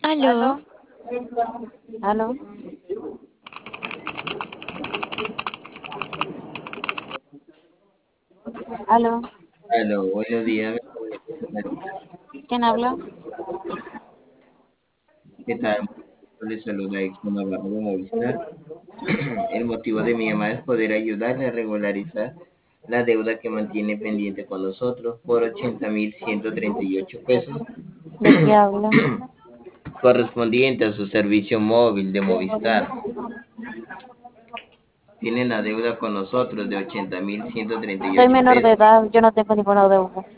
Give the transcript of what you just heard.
Aló, Aló, aló, aló, Aló, buenos días. ¿quién habla? ¿Qué tal? Les saluda Exxon Navarro de Movistar. El motivo de mi llamada es poder ayudarle a regularizar la deuda que mantiene pendiente con nosotros por 80.138 pesos ¿De qué habla? correspondiente a su servicio móvil de Movistar. Tiene la deuda con nosotros de ochenta mil ciento treinta y Soy ocho menor de pesos. edad, yo no tengo ninguna deuda.